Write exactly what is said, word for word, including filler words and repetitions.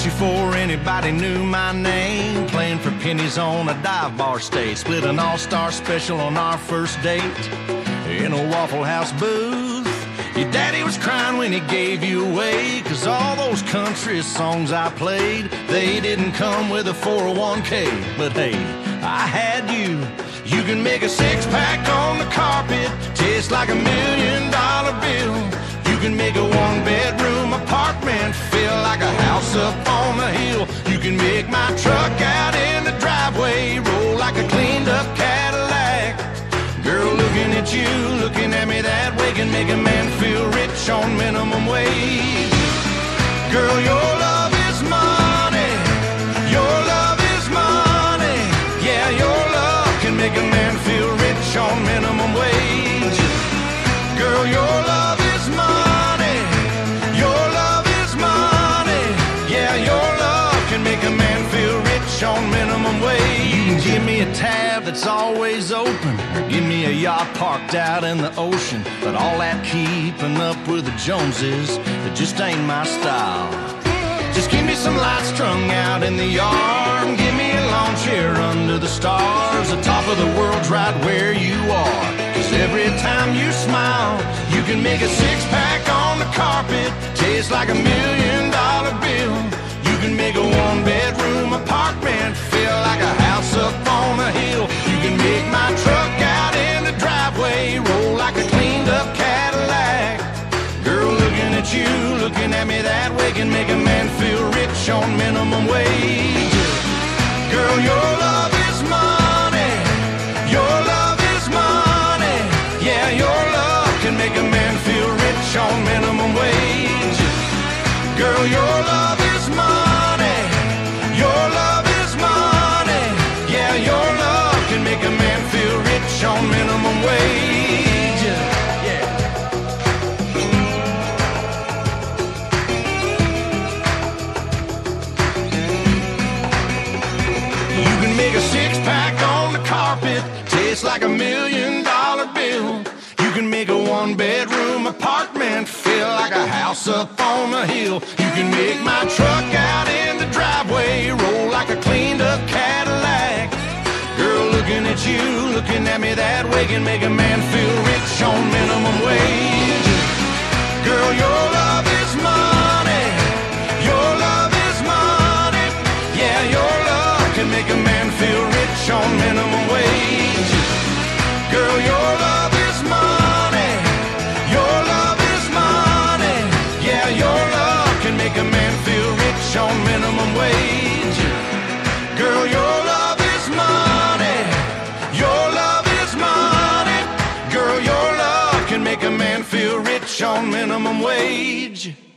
bet you before anybody knew my name. Playing for pennies on a dive bar stage. Split an all-star special on our first date in a Waffle House booth. Your daddy was crying when he gave you away, 'cause all those country songs I played, they didn't come with a four oh one K. But hey, I had you. You can make a six-pack on the carpet taste like a million-dollar bill. You can make a one-bedroom apartment feel like a house up on the hill. You can make my truck out in the driveway roll like a cleaned-up Cadillac. Girl, looking at you, looking at me that way can make a man feel rich on minimum wage. Girl, your love is money. Your love is money. Yeah, your love can make a man feel rich on minimum wage. Girl, your love is money. Your love is money. Yeah, your love can make a man feel rich on minimum wage. You can give me a tab that's always open, or give me a yacht parked out in the ocean. But all that keeping up with the Joneses, it just ain't my style. Just give me some lights strung out in the yard, and give me a lawn chair under the stars. The top of the world's right where you are, 'cause every time you smile, you can make a six-pack on the carpet taste like a million-dollar bill. You can make a one-bedroom apartment feel like a house up on a hill. You can make my truck out in the driveway roll like a cleaned-up Cadillac. Girl, looking at you, looking at me that way can make a man feel rich on minimum wage. Girl, your love is money. Your love is money. Yeah, your love can make a man feel rich on minimum wage. Girl, your love is money. Your love is money. Yeah, your love can make a man feel rich on minimum wage. Yeah. You can make a six-pack on the carpet taste like a million-dollar bill. You can make a one-bedroom apartment feel like a house up on the hill. You can make my truck out in the driveway roll like a cleaned-up Cadillac. Girl, looking at you, looking at me that way can make a man feel rich on minimum wage. Girl, your love is money. Your love is money. Yeah, your love can make a man feel rich on minimum wage. Girl, your love is money. Your love is money. Yeah, your love can make a man feel rich on minimum wage. Girl, your love is money. Your love is money. Girl, your love can make a man feel rich on minimum wage.